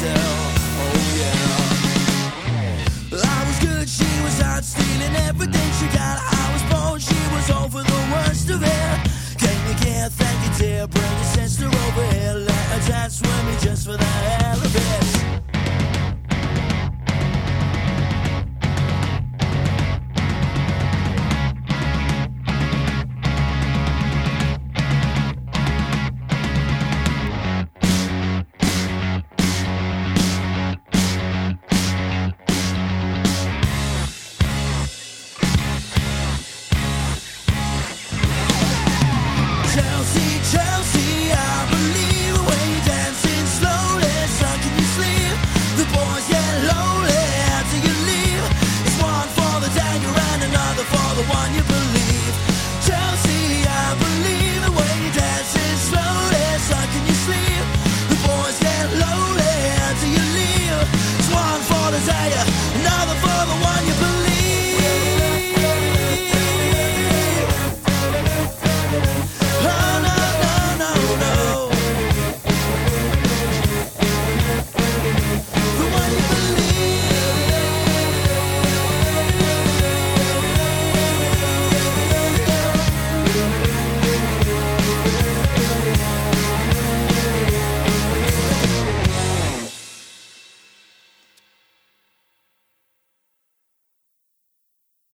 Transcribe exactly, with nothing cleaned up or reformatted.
tell. Oh yeah. I was good, she was out stealing everything she got. I was born, she was over the worst of it. Can you care? Thank you, dear. Bring your sister over here. Let her dance with me just for that.